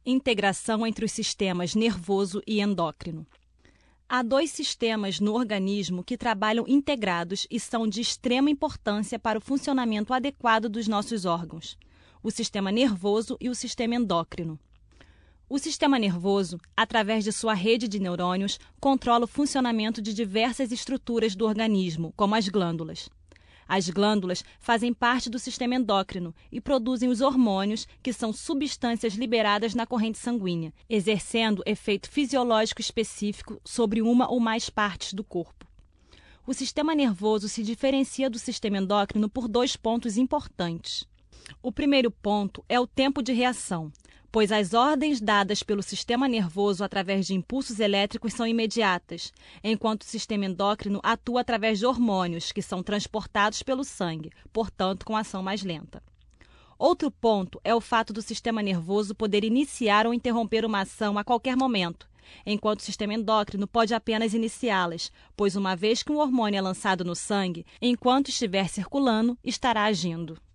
Integração entre os sistemas nervoso e endócrino. Há dois sistemas no organismo que trabalham integrados e são de extrema importância para o funcionamento adequado dos nossos órgãos: o sistema nervoso e o sistema endócrino. O sistema nervoso, através de sua rede de neurônios, controla o funcionamento de diversas estruturas do organismo, como as glândulas. As glândulas fazem parte do sistema endócrino e produzem os hormônios, que são substâncias liberadas na corrente sanguínea, exercendo efeito fisiológico específico sobre uma ou mais partes do corpo. O sistema nervoso se diferencia do sistema endócrino por dois pontos importantes. O primeiro ponto é o tempo de reação, pois as ordens dadas pelo sistema nervoso através de impulsos elétricos são imediatas, enquanto o sistema endócrino atua através de hormônios, que são transportados pelo sangue, portanto com ação mais lenta. Outro ponto é o fato do sistema nervoso poder iniciar ou interromper uma ação a qualquer momento, enquanto o sistema endócrino pode apenas iniciá-las, pois uma vez que um hormônio é lançado no sangue, enquanto estiver circulando, estará agindo.